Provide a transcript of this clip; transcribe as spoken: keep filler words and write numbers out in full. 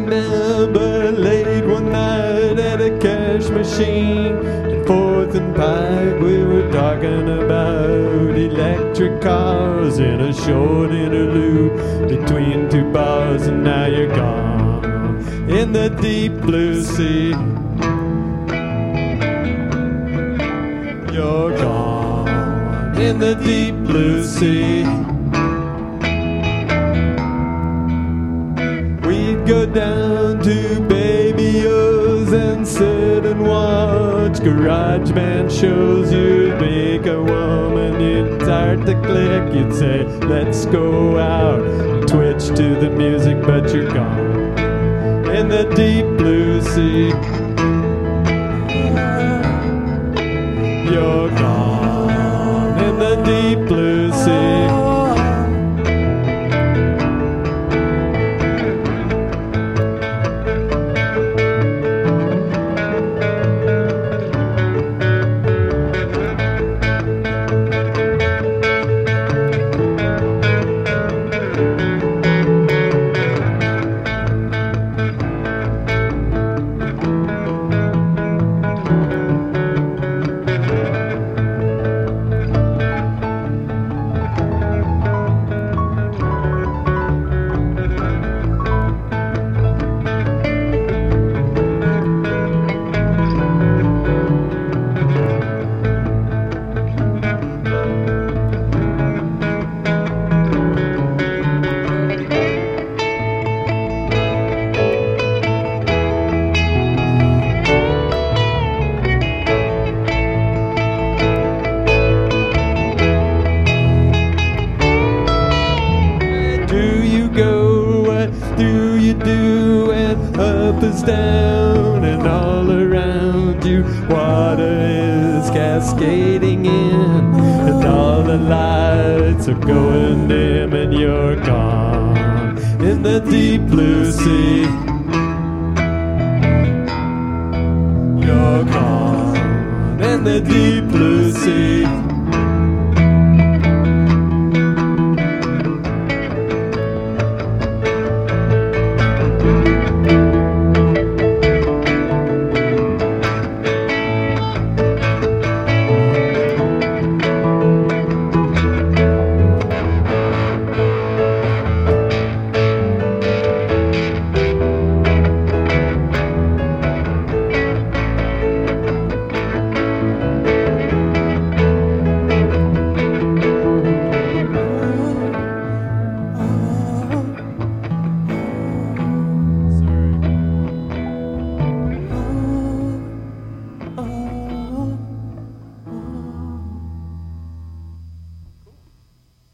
remember late one night at a cash machine at Fourth and Pike, we were talking about electric cars in a short interlude between two bars, and now you're gone in the deep blue sea. You're gone in the deep blue sea. We'd go down to Baby O's and sit and watch garage band shows. You'd make a woman, you'd start to click, you'd say, let's go out, twitch to the music, but you're gone in the deep blue sea. You're gone in the deep blue sea. Do you do, and up is down, and all around you water is cascading in, and all the lights are going dim, and you're gone in the deep blue sea. You're gone in the deep blue sea.